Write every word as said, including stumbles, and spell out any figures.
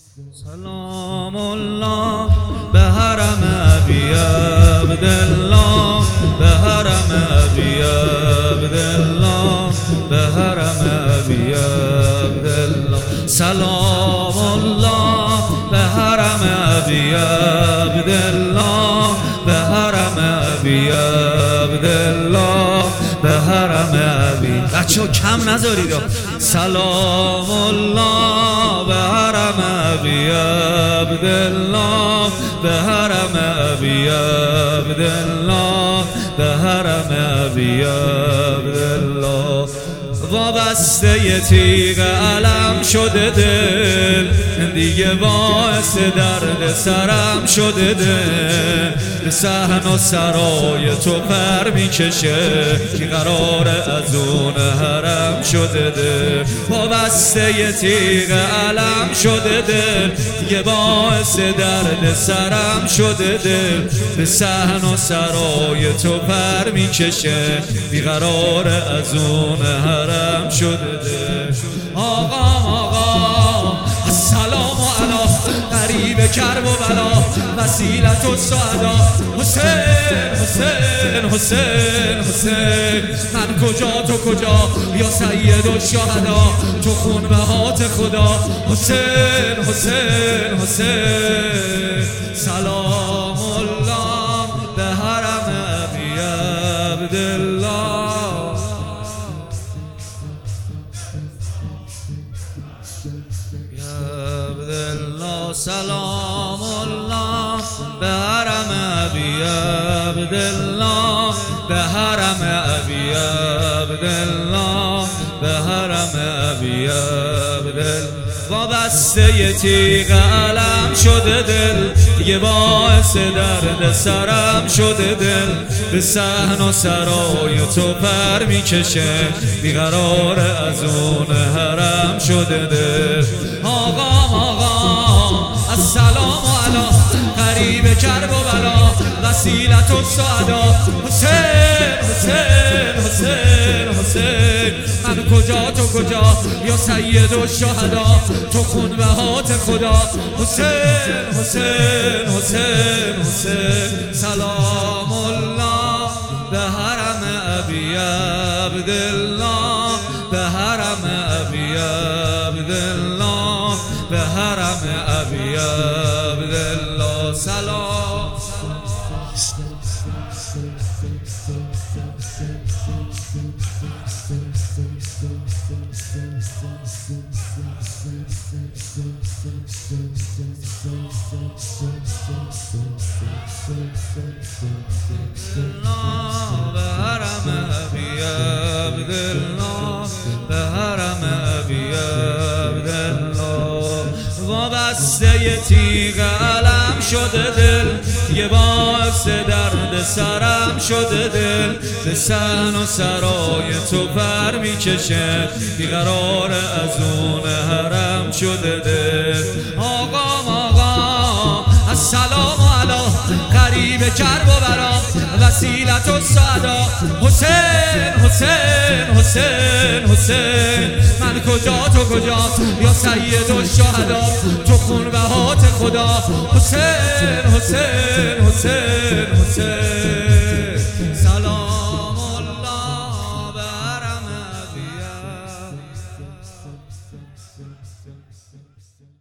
سلام الله به حرم ابی عبدالله، به حرم ابی عبدالله، به حرم ابی عبدالله. سلام الله به حرم ابی عبدالله، به حرم ابی عبدالله، به حرم ابی. بچه‌ها کم نذارید. سلام الله به حرم ابی عبدالله، به حرم ابی عبدالله، به حرم ابی عبدالله. وابسته تیغ علم شده دل، دیگه باعث درد سرم شده دل. به صحن و سرای تو پر میکشه، که قرار از اون حرم شده دل. وابسته تیغ علم شده دل، دیگه باعث درد سرم شده دل. به صحن و سرای تو پر میکشه، بیقرار از اون حرم شده دل. آقا آقا السلام علی غریب کرب و بلا، وسیلت و سعدا. حسین حسین حسین حسین، من کجا تو کجا یا سید و شهدا، تو خون بهات خدا. حسین حسین حسین. سلام الله به حرم ابی عبدالله. سلام الله به حرم ابی عبدالله، به حرم ابی عبدالله، به حرم ابی عبدالله. وابسته تیغ علم شده دل، دیگه باعث درد سرم شده دل. به صحن و سرای تو پر میکشه، بیقرار از اون حرم شده دل. آقا آقا السلام علی غریب کرب و بلا، وسیلت و سعدا. حسین حسین حسین حسین، من کجا تو کجا یا سید و شهدا، تو خون بهات خدا. حسین حسین حسین حسین. سلام الله به حرم ابی عبدالله، به حرم ابی عبدالله، به حرم ابی عبدالله. سلام به حرم ابی عبدالله، به حرم ابی عبدالله. وابسته تیغ علم شده دل، یه باعث درد سرم شده دل. به صحن و سرای تو پر میکشه، بیقرار از اون حرم شده دل. آقا آقا السلام علی غریب کرب و بلا، وسیلت و سعدا. حسین حسین حسین حسین، من کجا تو کجا یا سید و شهدا، تو خون بهات خدا. حسین